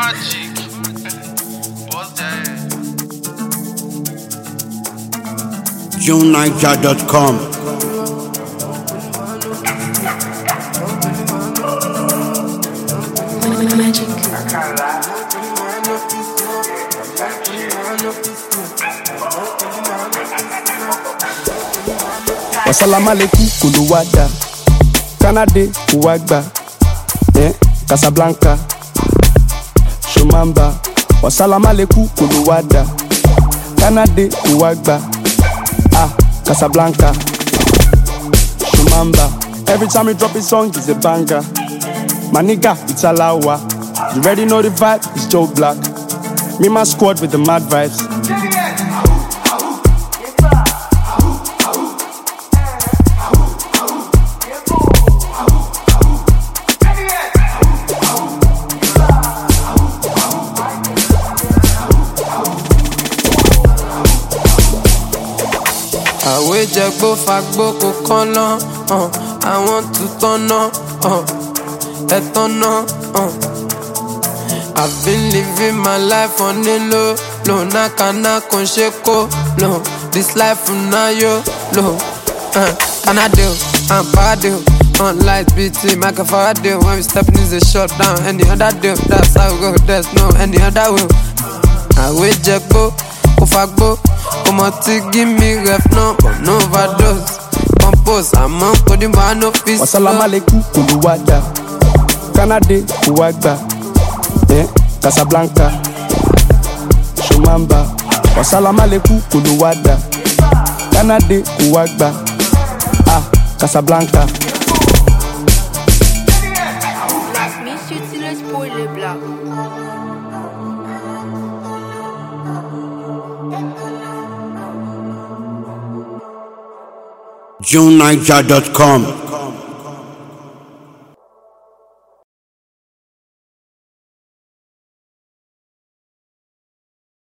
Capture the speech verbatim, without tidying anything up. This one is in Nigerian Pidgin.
Magic. What's that? June Niger dot com. Magic. Assalamu alaikum kuluwada Kanade uwagba eh Casablanca Shumamba Assalamu alaikum kuluwada Kanade uwagba ah Casablanca Shumamba. Every time you drop a song it's a banger. My nigga it's Alawa. You already know the vibe, it's Joe Black. Me my squad with the mad vibes. Àwé jẹgbó fagbó kò kọ́nà, àwọn tún tọ́nà, ẹ tọ́nà. I've been living my life on the low, low, nakana con sheko, low. This life na yo, low. Can I do? I'm bad deal. On lights, B T, make a fire deal. When we stepping is a shutdown. Any other deal, that's how we go. There's no any other will. Àwé jẹgbó kò fagbó. Come on, give me ref no, but no overdose. Compose, I'm on coding, but no peace. Assalamu alaikum kuluwada Kanade uwagba eh Casablanca Shumamba. Assalamu alaikum kuluwada Kanade uwagba ah Casablanca. Monsieur Tiles pour les blancs. June Niger dot com.